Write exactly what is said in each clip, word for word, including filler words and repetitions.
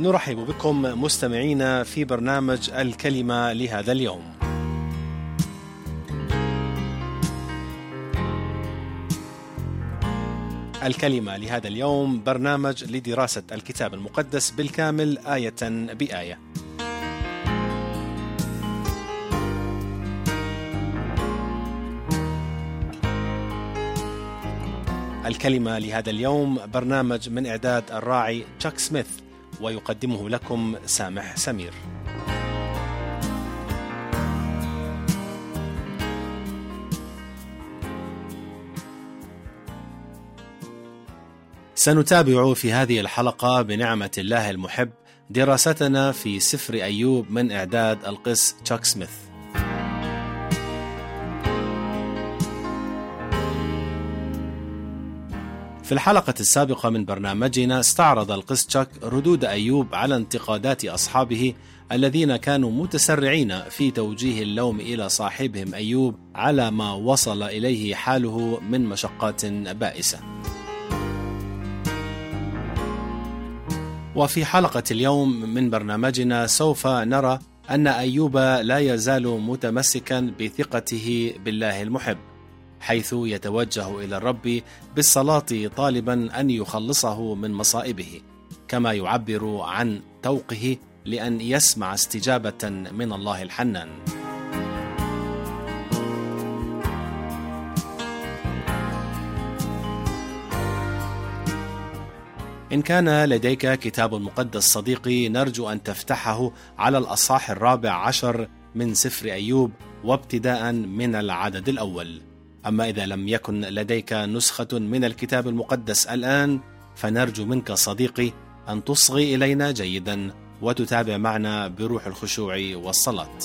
نرحب بكم مستمعينا في برنامج الكلمة لهذا اليوم. الكلمة لهذا اليوم برنامج لدراسة الكتاب المقدس بالكامل آية بآية. الكلمة لهذا اليوم برنامج من إعداد الراعي تشاك سميث، ويقدمه لكم سامح سمير. سنتابع في هذه الحلقة بنعمة الله المحب دراستنا في سفر أيوب من إعداد القس تشاك سميث. في الحلقة السابقة من برنامجنا استعرض القس تشاك ردود أيوب على انتقادات أصحابه الذين كانوا متسرعين في توجيه اللوم إلى صاحبهم أيوب على ما وصل إليه حاله من مشقات بائسة. وفي حلقة اليوم من برنامجنا سوف نرى أن أيوب لا يزال متمسكا بثقته بالله المحب، حيث يتوجه إلى الرب بالصلاة طالبا أن يخلصه من مصائبه، كما يعبر عن توقه لأن يسمع استجابة من الله الحنان. إن كان لديك كتاب مقدس صديقي، نرجو أن تفتحه على الأصحاح الرابع عشر من سفر أيوب وابتداء من العدد الأول. أما إذا لم يكن لديك نسخة من الكتاب المقدس الآن، فنرجو منك صديقي أن تصغي إلينا جيدا وتتابع معنا بروح الخشوع والصلاة.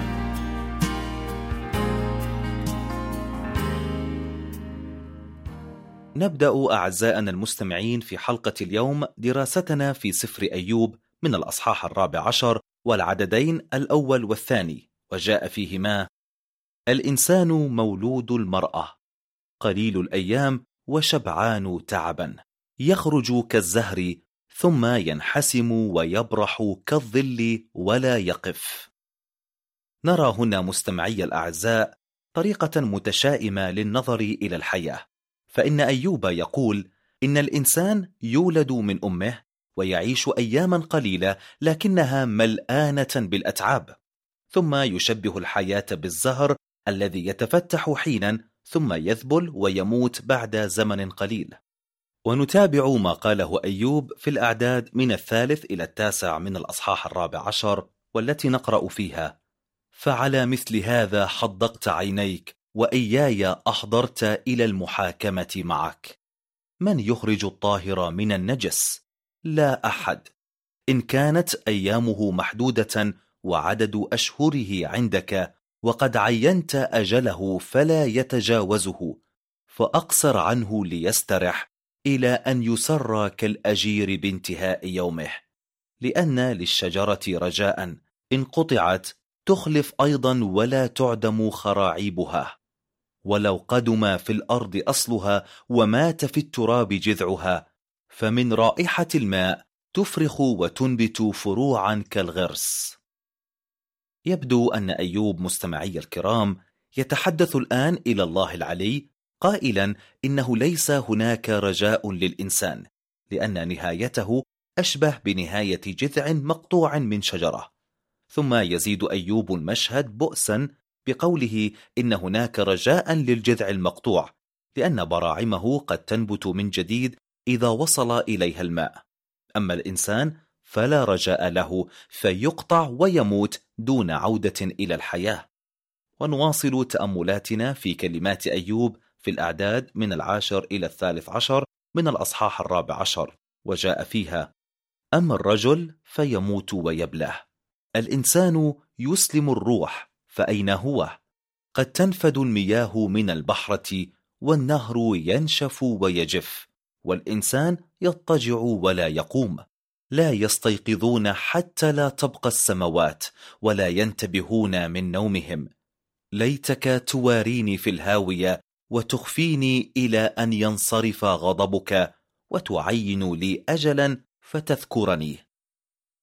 نبدأ أعزائنا المستمعين في حلقة اليوم دراستنا في سفر أيوب من الأصحاح الرابع عشر والعددين الأول والثاني، وجاء فيهما: الإنسان مولود المرأة، قليل الأيام وشبعان تعبا، يخرج كالزهر ثم ينحسم ويبرح كالظل ولا يقف. نرى هنا مستمعي الأعزاء طريقة متشائمة للنظر إلى الحياة، فإن أيوب يقول إن الإنسان يولد من أمه ويعيش أياما قليلة لكنها ملآنة بالأتعاب، ثم يشبه الحياة بالزهر الذي يتفتح حينا ثم يذبل ويموت بعد زمن قليل. ونتابع ما قاله أيوب في الأعداد من الثالث إلى التاسع من الأصحاح الرابع عشر، والتي نقرأ فيها: فعلى مثل هذا حدقت عينيك وإياي أحضرت إلى المحاكمة معك. من يخرج الطاهر من النجس؟ لا أحد. إن كانت أيامه محدودة وعدد أشهره عندك وقد عينت أجله فلا يتجاوزه، فأقصر عنه ليسترح إلى أن يسر كالأجير بانتهاء يومه. لأن للشجرة رجاء إن قطعت تخلف أيضا ولا تعدم خراعيبها، ولو قدم في الأرض أصلها ومات في التراب جذعها، فمن رائحة الماء تفرخ وتنبت فروعا كالغرس. يبدو أن أيوب مستمعي الكرام يتحدث الآن إلى الله العلي قائلا إنه ليس هناك رجاء للإنسان، لأن نهايته أشبه بنهاية جذع مقطوع من شجرة. ثم يزيد أيوب المشهد بؤسا بقوله إن هناك رجاء للجذع المقطوع، لأن براعمه قد تنبت من جديد إذا وصل إليها الماء، أما الإنسان فلا رجاء له، فيقطع ويموت دون عودة إلى الحياة. ونواصل تأملاتنا في كلمات أيوب في الأعداد من العاشر إلى الثالث عشر من الأصحاح الرابع عشر، وجاء فيها: أما الرجل فيموت ويبله، الإنسان يسلم الروح فأين هو؟ قد تنفد المياه من البحرة والنهر ينشف ويجف، والإنسان يضطجع ولا يقوم، لا يستيقظون حتى لا تبقى السماوات ولا ينتبهون من نومهم. ليتك تواريني في الهاوية وتخفيني إلى أن ينصرف غضبك وتعين لي أجلا فتذكرني.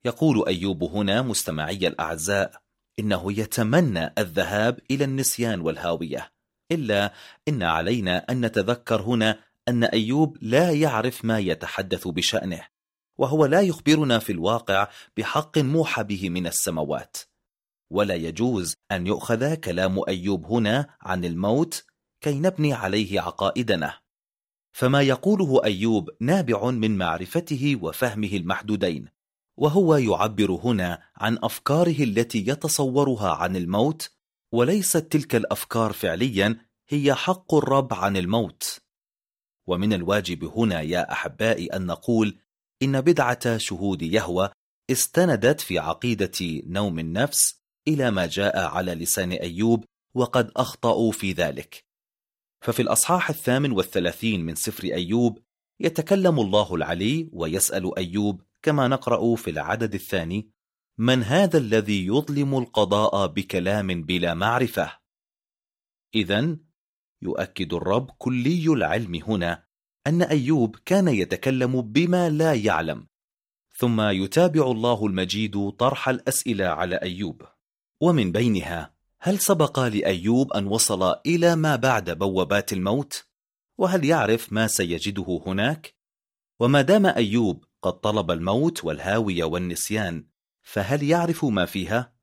يقول أيوب هنا مستمعي الأعزاء إنه يتمنى الذهاب إلى النسيان والهاوية، إلا إن علينا أن نتذكر هنا أن أيوب لا يعرف ما يتحدث بشأنه، وهو لا يخبرنا في الواقع بحق موحى به من السماوات، ولا يجوز أن يؤخذ كلام أيوب هنا عن الموت كي نبني عليه عقائدنا، فما يقوله أيوب نابع من معرفته وفهمه المحدودين، وهو يعبر هنا عن أفكاره التي يتصورها عن الموت، وليست تلك الأفكار فعليا هي حق الرب عن الموت. ومن الواجب هنا يا أحبائي أن نقول إن بدعة شهود يهوه استندت في عقيدة نوم النفس إلى ما جاء على لسان أيوب، وقد أخطأوا في ذلك. ففي الأصحاح الثامن والثلاثين من سفر أيوب يتكلم الله العلي ويسأل أيوب كما نقرأ في العدد الثاني: من هذا الذي يظلم القضاء بكلام بلا معرفة؟ إذن يؤكد الرب كلي العلم هنا أن أيوب كان يتكلم بما لا يعلم، ثم يتابع الله المجيد طرح الأسئلة على أيوب، ومن بينها: هل سبق لأيوب أن وصل إلى ما بعد بوابات الموت؟ وهل يعرف ما سيجده هناك؟ وما دام أيوب قد طلب الموت والهاوية والنسيان، فهل يعرف ما فيها؟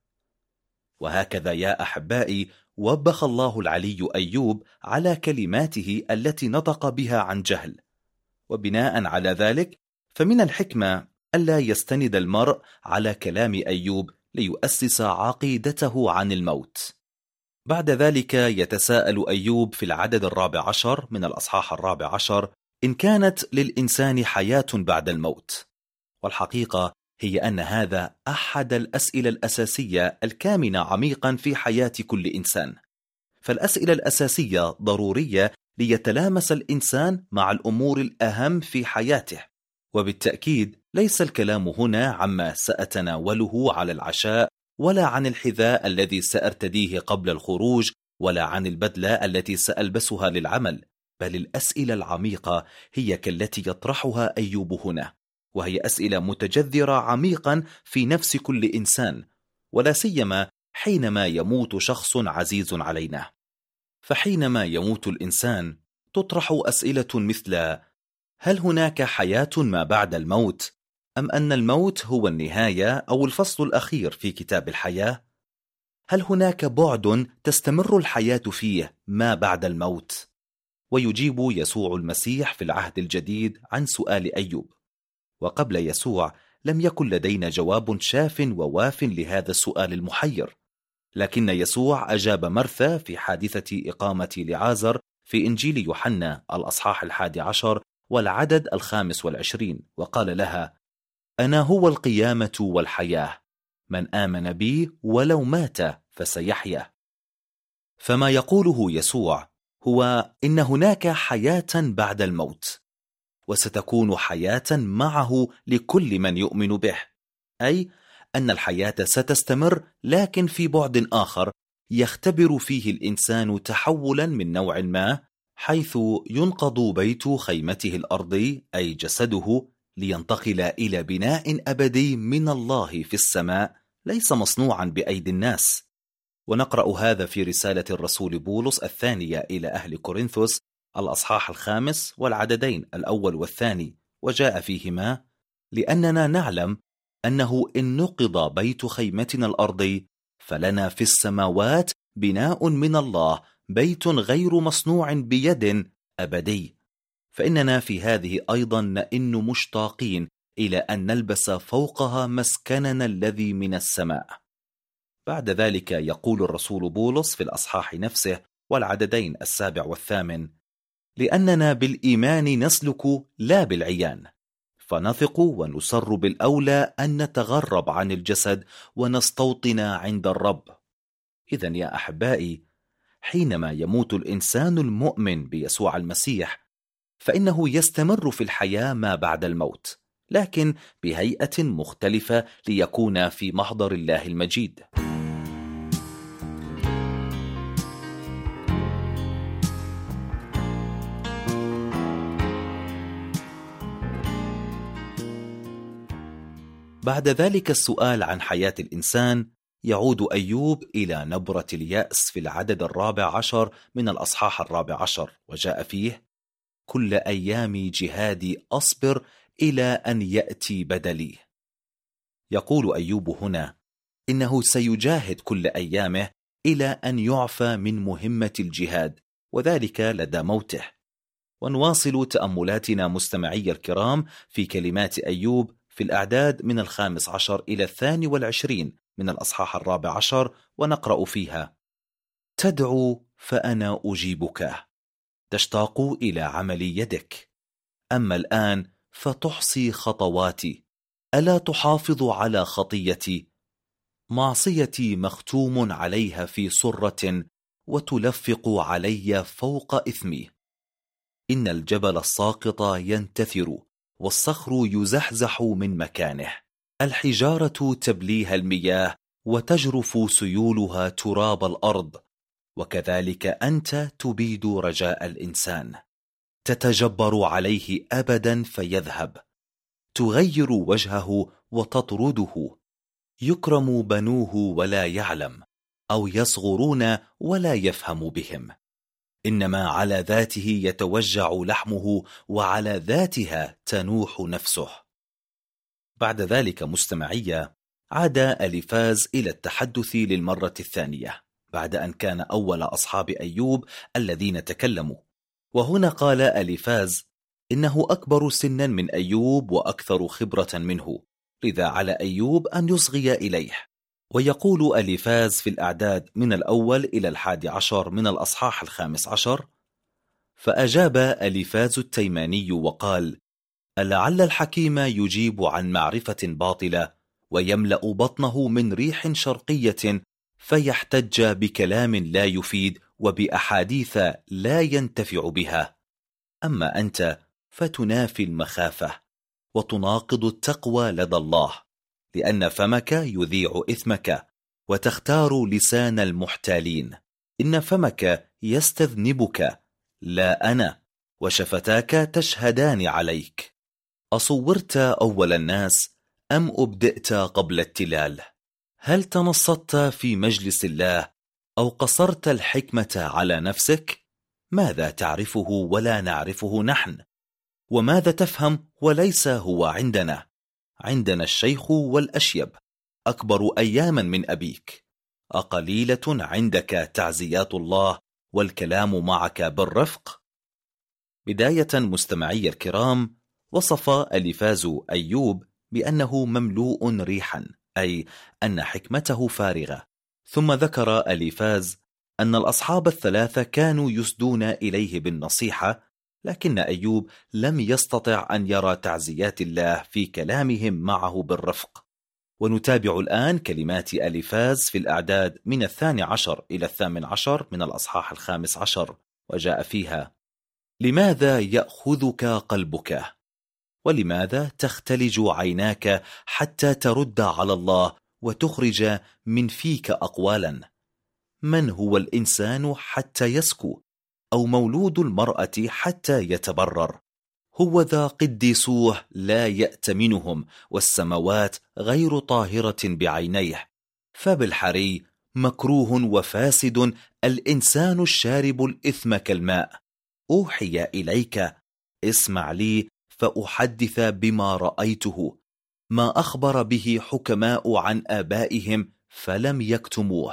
وهكذا يا أحبائي وبخ الله العلي أيوب على كلماته التي نطق بها عن جهل، وبناء على ذلك فمن الحكمة ألا يستند المرء على كلام أيوب ليؤسس عقيدته عن الموت. بعد ذلك يتساءل أيوب في العدد الرابع عشر من الأصحاح الرابع عشر إن كانت للإنسان حياة بعد الموت، والحقيقة هي أن هذا أحد الأسئلة الأساسية الكامنة عميقا في حياة كل إنسان، فالأسئلة الأساسية ضرورية ليتلامس الإنسان مع الأمور الأهم في حياته، وبالتأكيد ليس الكلام هنا عما سأتناوله على العشاء، ولا عن الحذاء الذي سأرتديه قبل الخروج، ولا عن البدلة التي سألبسها للعمل، بل الأسئلة العميقة هي كالتي يطرحها أيوب هنا، وهي أسئلة متجذرة عميقا في نفس كل إنسان، ولا سيما حينما يموت شخص عزيز علينا. فحينما يموت الإنسان تطرح أسئلة مثل: هل هناك حياة ما بعد الموت؟ أم أن الموت هو النهاية أو الفصل الأخير في كتاب الحياة؟ هل هناك بعد تستمر الحياة فيه ما بعد الموت؟ ويجيب يسوع المسيح في العهد الجديد عن سؤال أيوب، وقبل يسوع لم يكن لدينا جواب شاف وواف لهذا السؤال المحير، لكن يسوع أجاب مرثا في حادثة إقامة لعازر في إنجيل يوحنا الأصحاح الحادي عشر والعدد الخامس والعشرين، وقال لها: أنا هو القيامة والحياة، من آمن بي ولو مات فسيحيا. فما يقوله يسوع هو إن هناك حياة بعد الموت، وستكون حياة معه لكل من يؤمن به، أي أن الحياة ستستمر لكن في بعد آخر يختبر فيه الإنسان تحولا من نوع ما، حيث ينقض بيت خيمته الأرضي أي جسده لينتقل إلى بناء أبدي من الله في السماء ليس مصنوعا بأيدي الناس. ونقرأ هذا في رسالة الرسول بولس الثانية إلى أهل كورنثوس الأصحاح الخامس والعددين الأول والثاني، وجاء فيهما: لأننا نعلم أنه إن نقض بيت خيمتنا الأرضي فلنا في السماوات بناء من الله، بيت غير مصنوع بيد أبدي. فإننا في هذه أيضا نئن مشتاقين إلى أن نلبس فوقها مسكننا الذي من السماء. بعد ذلك يقول الرسول بولس في الأصحاح نفسه والعددين السابع والثامن: لأننا بالإيمان نسلك لا بالعيان، فنثق ونسر بالأولى أن نتغرب عن الجسد ونستوطن عند الرب. إذن يا أحبائي، حينما يموت الإنسان المؤمن بيسوع المسيح فإنه يستمر في الحياة ما بعد الموت، لكن بهيئة مختلفة ليكون في محضر الله المجيد. بعد ذلك السؤال عن حياة الإنسان، يعود أيوب إلى نبرة اليأس في العدد الرابع عشر من الأصحاح الرابع عشر، وجاء فيه: كل أيام جهادي أصبر إلى أن يأتي بدلي. يقول أيوب هنا إنه سيجاهد كل أيامه إلى أن يعفى من مهمة الجهاد، وذلك لدى موته. ونواصل تأملاتنا مستمعي الكرام في كلمات أيوب في الأعداد من الخامس عشر إلى الثاني والعشرين من الأصحاح الرابع عشر، ونقرأ فيها: تدعو فأنا أجيبك، تشتاق إلى عمل يدك، أما الآن فتحصي خطواتي، ألا تحافظ على خطيتي؟ معصيتي مختوم عليها في سرة، وتلفق علي فوق إثمي. إن الجبل الساقط ينتثر، والصخر يزحزح من مكانه، الحجارة تبليها المياه، وتجرف سيولها تراب الأرض، وكذلك أنت تبيد رجاء الإنسان، تتجبر عليه أبدا فيذهب، تغير وجهه وتطرده، يكرم بنوه ولا يعلم، أو يصغرون ولا يفهم بهم، إنما على ذاته يتوجع لحمه، وعلى ذاتها تنوح نفسه. بعد ذلك مستمعية، عاد أليفاز إلى التحدث للمرة الثانية بعد أن كان أول أصحاب أيوب الذين تكلموا. وهنا قال أليفاز إنه أكبر سنا من أيوب وأكثر خبرة منه، لذا على أيوب أن يصغي إليه. ويقول أليفاز في الأعداد من الأول إلى الحادي عشر من الأصحاح الخامس عشر: فأجاب أليفاز التيماني وقال: ألعل الحكيم يجيب عن معرفة باطلة، ويملأ بطنه من ريح شرقية، فيحتج بكلام لا يفيد، وبأحاديث لا ينتفع بها. أما أنت فتنافي المخافة، وتناقض التقوى لدى الله، لأن فمك يذيع إثمك، وتختار لسان المحتالين. إن فمك يستذنبك، لا أنا، وشفتاك تشهدان عليك. أصورت أول الناس أم أبدأت قبل التلال؟ هل تنصت في مجلس الله، أو قصرت الحكمة على نفسك؟ ماذا تعرفه ولا نعرفه نحن؟ وماذا تفهم وليس هو عندنا؟ عندنا الشيخ والأشيب، أكبر أياما من أبيك. أقليلة عندك تعزيات الله والكلام معك بالرفق؟ بداية مستمعي الكرام، وصف أليفاز أيوب بأنه مملوء ريحا، أي أن حكمته فارغة. ثم ذكر أليفاز أن الأصحاب الثلاثة كانوا يسدون إليه بالنصيحة، لكن أيوب لم يستطع أن يرى تعزيات الله في كلامهم معه بالرفق. ونتابع الآن كلمات أليفاز في الأعداد من الثاني عشر إلى الثامن عشر من الأصحاح الخامس عشر، وجاء فيها: لماذا يأخذك قلبك؟ ولماذا تختلج عيناك حتى ترد على الله وتخرج من فيك أقوالا؟ من هو الإنسان حتى يسكو، أو مولود المرأة حتى يتبرر؟ هو ذا قديسوه لا يأتمنهم، والسماوات غير طاهرة بعينيه. فبالحري مكروه وفاسد الإنسان الشارب الإثم كالماء. أوحي إليك، اسمع لي فأحدث بما رأيته، ما أخبر به حكماء عن آبائهم فلم يكتموه.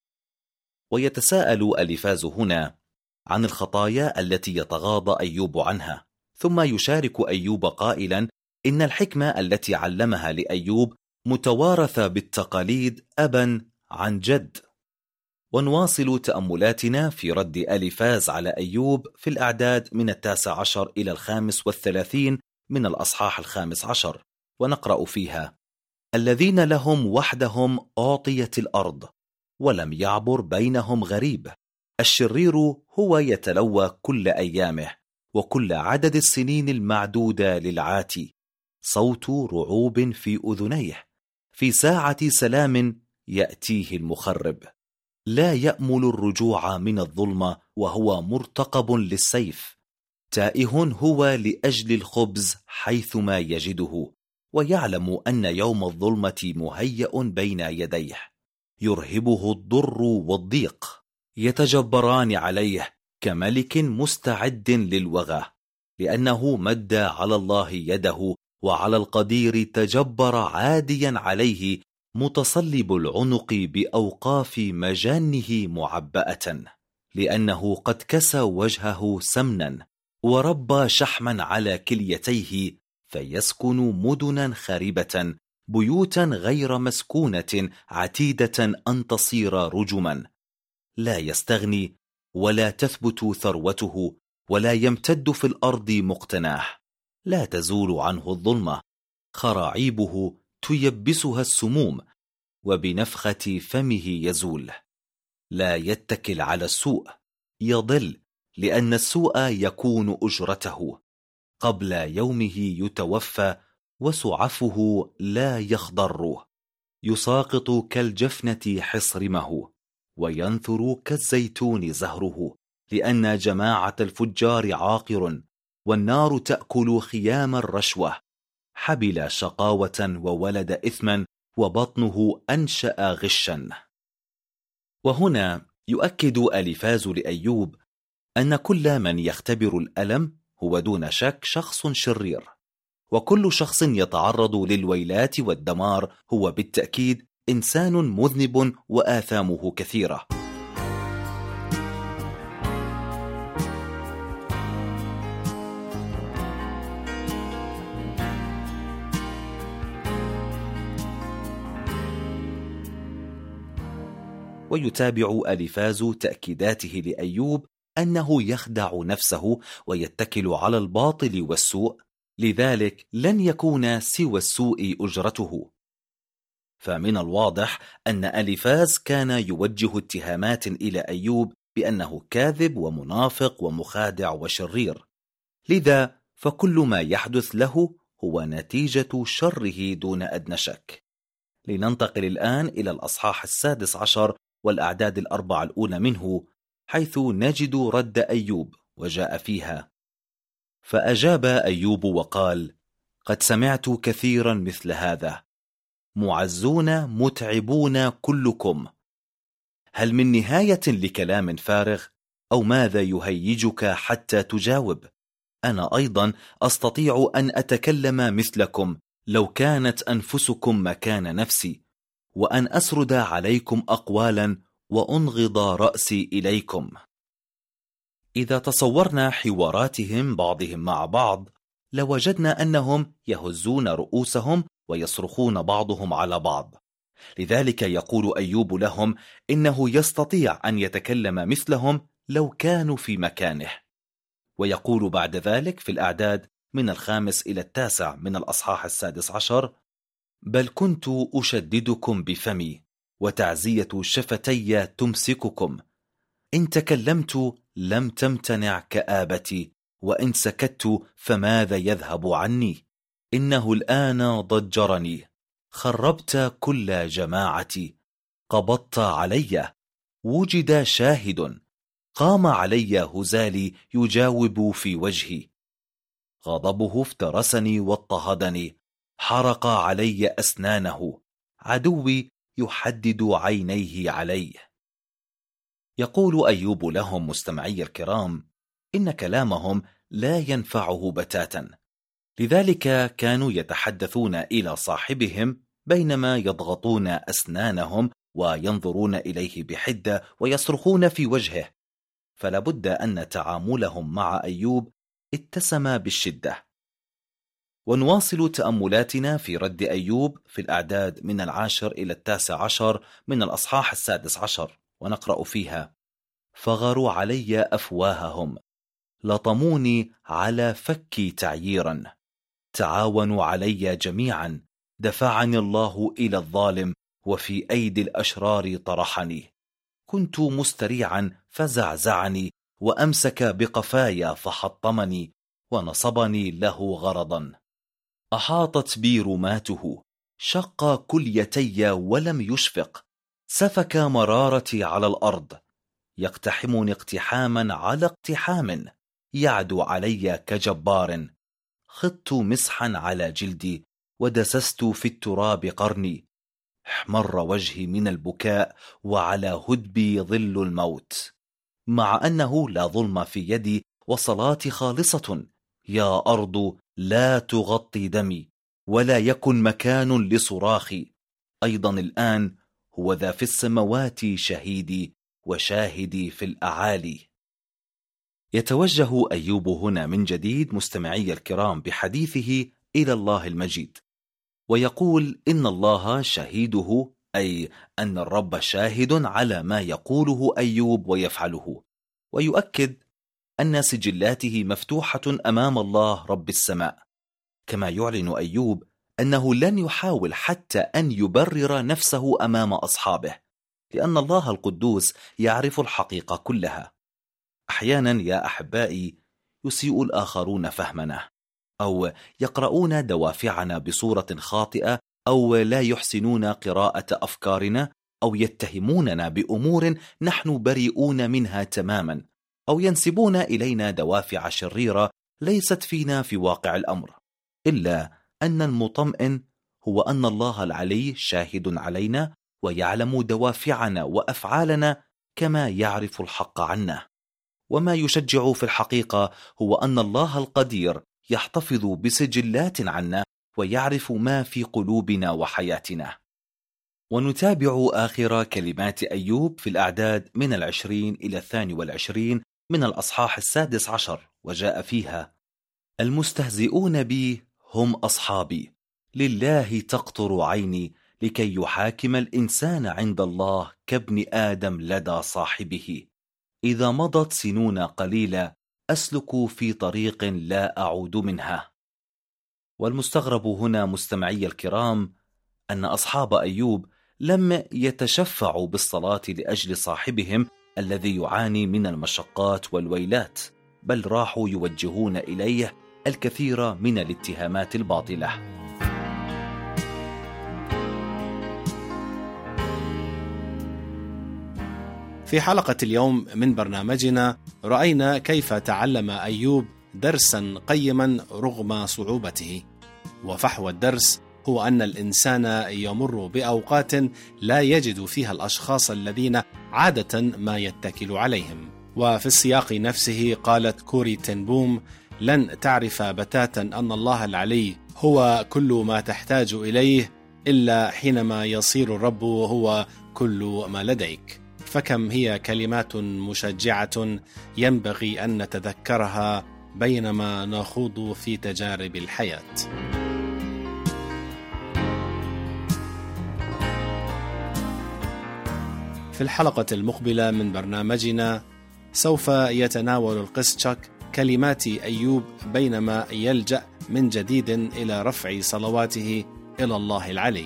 ويتساءل أليفاز هنا عن الخطايا التي يتغاضى أيوب عنها، ثم يشارك أيوب قائلا إن الحكمة التي علمها لأيوب متوارثة بالتقاليد أبا عن جد. ونواصل تأملاتنا في رد أليفاز على أيوب في الأعداد من التاسع عشر إلى الخامس والثلاثين من الأصحاح الخامس عشر، ونقرأ فيها: الذين لهم وحدهم أعطيت الأرض، ولم يعبر بينهم غريب. الشرير هو يتلوى كل أيامه، وكل عدد السنين المعدودة للعاتي. صوت رعوب في أذنيه، في ساعة سلام يأتيه المخرب. لا يأمل الرجوع من الظلمة، وهو مرتقب للسيف. تائه هو لأجل الخبز حيثما يجده، ويعلم أن يوم الظلمة مهيأ بين يديه، يرهبه الضر والضيق، يتجبران عليه كملك مستعد للوغى، لأنه مد على الله يده، وعلى القدير تجبر عاديا عليه، متصلب العنق بأوقاف مجانه معبأة، لأنه قد كسى وجهه سمنا، وربى شحما على كليتيه، فيسكن مدنا خاربة، بيوتا غير مسكونة، عتيدة أن تصير رجما. لا يستغني ولا تثبت ثروته، ولا يمتد في الأرض مقتناه، لا تزول عنه الظلمة، خراعيبه تيبسها السموم، وبنفخة فمه يزول. لا يتكل على السوء، يضل، لأن السوء يكون أجرته، قبل يومه يتوفى، وسعفه لا يخضر، يساقط كالجفنة حصرمه، وينثر كالزيتون زهره، لأن جماعة الفجار عاقر، والنار تأكل خيام الرشوة، حبل شقاوة وولد إثما، وبطنه أنشأ غشا. وهنا يؤكد أليفاز لأيوب أن كل من يختبر الألم هو دون شك شخص شرير، وكل شخص يتعرض للويلات والدمار هو بالتأكيد إنسان مذنب وآثامه كثيرة. ويتابع أليفاز تأكيداته لأيوب أنه يخدع نفسه ويتكل على الباطل والسوء، لذلك لن يكون سوى السوء أجرته. فمن الواضح أن أليفاز كان يوجه اتهامات إلى أيوب بأنه كاذب ومنافق ومخادع وشرير، لذا فكل ما يحدث له هو نتيجة شره دون أدنى شك. لننتقل الآن إلى الأصحاح السادس عشر والأعداد الأربع الأولى منه، حيث نجد رد أيوب، وجاء فيها: فأجاب أيوب وقال: قد سمعت كثيرا مثل هذا، معزون متعبون كلكم، هل من نهاية لكلام فارغ؟ أو ماذا يهيجك حتى تجاوب؟ أنا أيضا أستطيع أن أتكلم مثلكم لو كانت أنفسكم مكان نفسي، وأن أسرد عليكم أقوالا وأنغض رأسي إليكم. إذا تصورنا حواراتهم بعضهم مع بعض، لوجدنا أنهم يهزون رؤوسهم ويصرخون بعضهم على بعض. لذلك يقول أيوب لهم إنه يستطيع أن يتكلم مثلهم لو كانوا في مكانه. ويقول بعد ذلك في الأعداد من الخامس إلى التاسع من الأصحاح السادس عشر: بل كنت أشددكم بفمي، وتعزية شفتي تمسككم، إن تكلمت لم تمتنع كآبتي، وإن سكت فماذا يذهب عني؟ إنه الآن ضجرني، خربت كل جماعتي، قبضت علي، وجد شاهد، قام علي هزالي يجاوب في وجهي، غضبه افترسني واضطهدني، حرق علي أسنانه، عدوي يحدد عينيه علي. يقول أيوب لهم مستمعي الكرام إن كلامهم لا ينفعه بتاتا، لذلك كانوا يتحدثون إلى صاحبهم بينما يضغطون أسنانهم وينظرون إليه بحدة ويصرخون في وجهه، فلابد أن تعاملهم مع أيوب اتسم بالشدة. ونواصل تأملاتنا في رد أيوب في الأعداد من العاشر إلى التاسع عشر من الأصحاح السادس عشر، ونقرأ فيها: فغروا علي أفواههم، لطموني على فكي تعييرا، تعاونوا علي جميعا، دفعني الله إلى الظالم، وفي أيدي الأشرار طرحني، كنت مستريعا فزعزعني، وأمسك بقفايا فحطمني، ونصبني له غرضا، أحاطت بي رماته، شق كليتي ولم يشفق، سفك مرارتي على الأرض، يقتحمني اقتحاما على اقتحام، يعدو علي كجبار، خضت مسحا على جلدي، ودسست في التراب قرني، احمر وجهي من البكاء وعلى هدبي ظل الموت، مع أنه لا ظلم في يدي وصلاتي خالصة. يا أرض لا تغطي دمي، ولا يكن مكان لصراخي. أيضا الآن هو ذا في السماوات شهيدي وشاهدي في الأعالي. يتوجه أيوب هنا من جديد مستمعي الكرام بحديثه إلى الله المجيد، ويقول إن الله شهيده، أي أن الرب شاهد على ما يقوله أيوب ويفعله، ويؤكد أن سجلاته مفتوحة أمام الله رب السماء. كما يعلن أيوب أنه لن يحاول حتى أن يبرر نفسه أمام أصحابه، لأن الله القدوس يعرف الحقيقة كلها. أحيانا يا أحبائي يسيء الآخرون فهمنا، أو يقرؤون دوافعنا بصورة خاطئة، أو لا يحسنون قراءة أفكارنا، أو يتهموننا بأمور نحن بريئون منها تماما، أو ينسبون إلينا دوافع شريرة ليست فينا في واقع الأمر. إلا أن المطمئن هو أن الله العلي شاهد علينا ويعلم دوافعنا وأفعالنا كما يعرف الحق عنا. وما يشجع في الحقيقة هو أن الله القدير يحتفظ بسجلات عنا ويعرف ما في قلوبنا وحياتنا. ونتابع آخر كلمات أيوب في الأعداد من العشرين إلى الثاني والعشرين من الأصحاح السادس عشر، وجاء فيها: المستهزئون بي هم أصحابي، لله تقطر عيني، لكي يحاكم الإنسان عند الله كابن آدم لدى صاحبه. إذا مضت سنون قليلة أسلك في طريق لا أعود منها. والمستغرب هنا مستمعي الكرام أن أصحاب أيوب لم يتشفعوا بالصلاة لأجل صاحبهم الذي يعاني من المشقات والويلات، بل راحوا يوجهون إليه الكثير من الاتهامات الباطلة. في حلقة اليوم من برنامجنا رأينا كيف تعلم أيوب درسا قيما رغم صعوبته، وفحوى الدرس هو أن الإنسان يمر بأوقات لا يجد فيها الأشخاص الذين عادة ما يتكل عليهم. وفي السياق نفسه قالت كوري تن بوم: لن تعرف بتاتا أن الله العلي هو كل ما تحتاج إليه إلا حينما يصير الرب هو كل ما لديك. فكم هي كلمات مشجعة ينبغي أن نتذكرها بينما نخوض في تجارب الحياة. في الحلقة المقبلة من برنامجنا سوف يتناول القسطشك كلمات أيوب بينما يلجأ من جديد إلى رفع صلواته إلى الله العلي.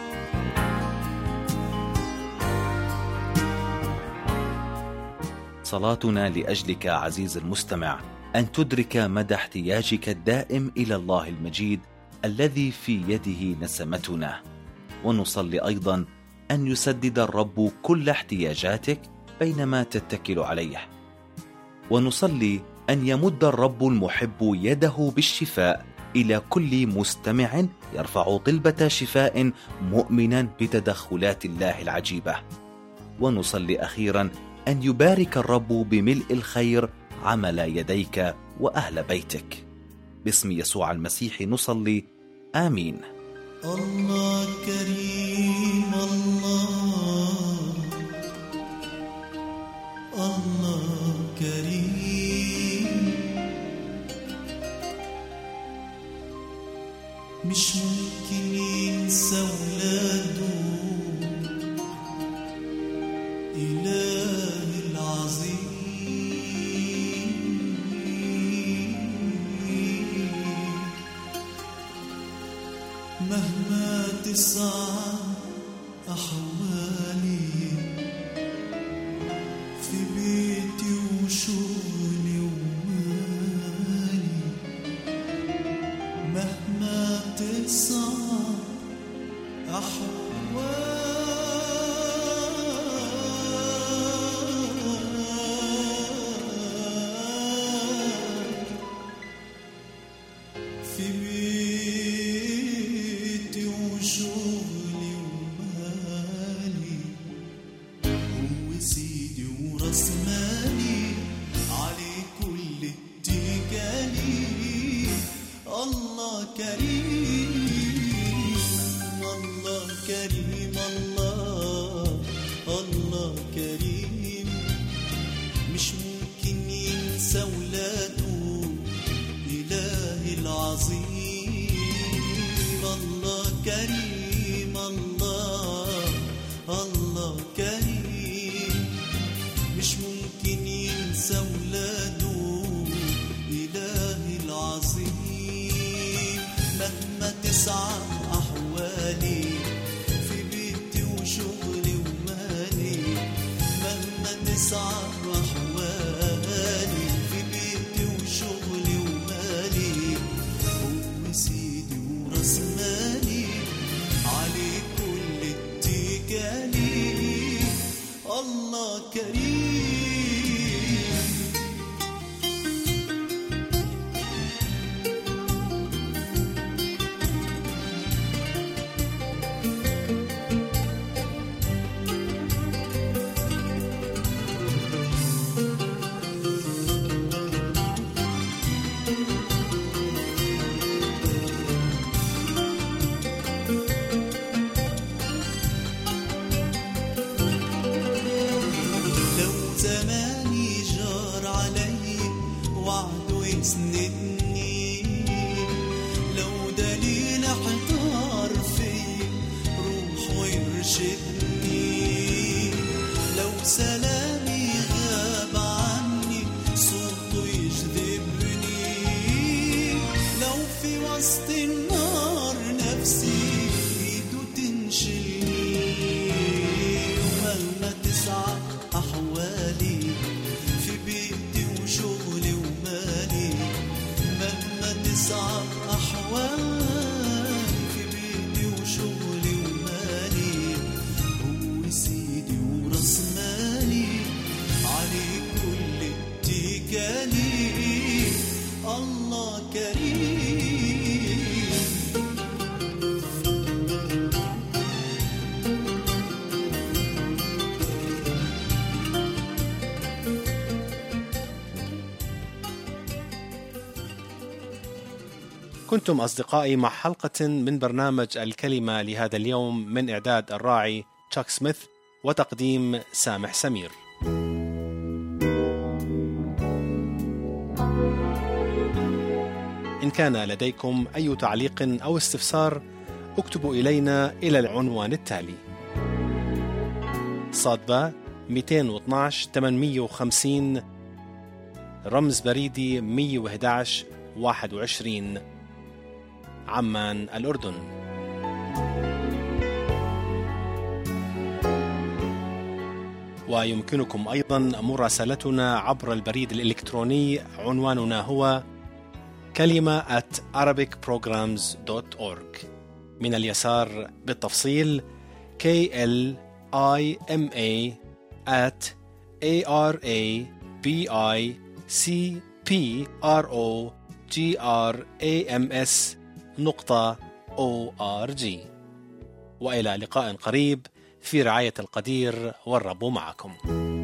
صلاتنا لأجلك عزيز المستمع أن تدرك مدى احتياجك الدائم إلى الله المجيد الذي في يده نسمتنا، ونصلي أيضا أن يسدد الرب كل احتياجاتك بينما تتكل عليه، ونصلي أن يمد الرب المحب يده بالشفاء إلى كل مستمع يرفع طلبة شفاء مؤمنا بتدخلات الله العجيبة، ونصلي أخيرا أن يبارك الرب بملء الخير عمل يديك وأهل بيتك. باسم يسوع المسيح نصلي، آمين. الله كريم، الله الله كريم، مش ممكن ينسى ولاده إله العظيم. مهما تصعب أحوالي في بيتي وشغلي ومالي، مهما تصعب أحوالي في بيتي وراس مالي، عليه كل اتكالي. الله كريم، الله كريم، الله الله كريم، مش ممكن ينسى ولاده إله العظيم. الله كريم، الله الله كريم، مش ممكن ينسى ولاده إله العظيم. مهما تسعى أحوالي في بيتي وشغلي ومالي، مهما تسعى أحوالي في بيتي وشغلي ومالي، هو سيدي وراس مالي، عليه كل اتكالي. الله كريم. زماني جار علي وعده يسندني، لو دليل احتار في روحه يرشدني، لو سلامي غاب عني صوته يجذبني، لو في وسط النار نفسي ايده تنشلني. ومهما تسعى أحوالي في بيتي وشغلي ومالي، مهما تسعى أحوالي في بيتي وشغلي ومالي، هو سيدي وراس مالي، عليه كل اتكالي. الله كريم. كنتم أصدقائي مع حلقة من برنامج الكلمة لهذا اليوم، من إعداد الراعي تشاك سميث وتقديم سامح سمير. إن كان لديكم أي تعليق أو استفسار اكتبوا إلينا إلى العنوان التالي: صادبة مئتين واثناشر ثمانمئة وخمسين، رمز بريدي مئة وأحد عشر واحد وعشرين، عمان الأردن. ويمكنكم أيضا مراسلتنا عبر البريد الإلكتروني، عنواننا هو كلمة at arabic programs dot org. من اليسار بالتفصيل K L I M A at A R A B I C P R O G R A M S نقطة أو آر جي. وإلى لقاء قريب في رعاية القدير، والرب معكم.